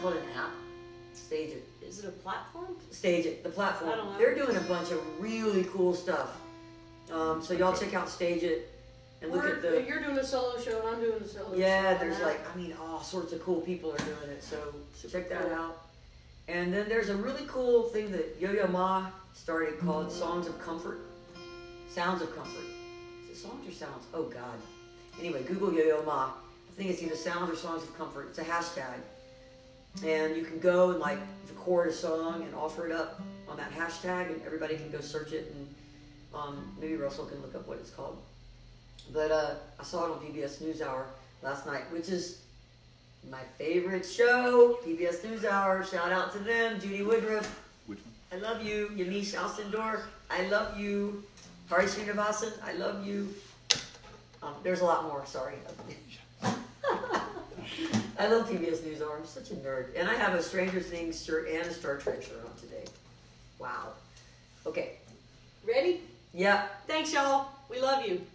called an app. Stage It. Is it a platform? Stage It, the platform. I don't know. They're doing a bunch of really cool stuff. So y'all check out Stage It and look at the. You're doing a solo show and I'm doing a solo show. Yeah, there's all sorts of cool people are doing it. So check that out. And then there's a really cool thing that Yo-Yo Ma started called Songs of Comfort. Sounds of Comfort. Is it songs or sounds? Oh God. Anyway, Google Yo-Yo Ma. I think it's either sounds or songs of comfort. It's a hashtag. And you can go and like record a song and offer it up on that hashtag and everybody can go search it and maybe Russell can look up what it's called. But I saw it on PBS NewsHour last night, which is my favorite show, PBS NewsHour. Shout out to them. Judy Woodruff. Which one? I love you. Yamiche Alcindor. I love you. Hari Srinivasan. I love you. There's a lot more. Sorry. I love PBS NewsHour. I'm such a nerd. And I have a Stranger Things shirt and a Star Trek shirt on today. Wow. Okay. Ready? Yeah. Thanks, y'all. We love you.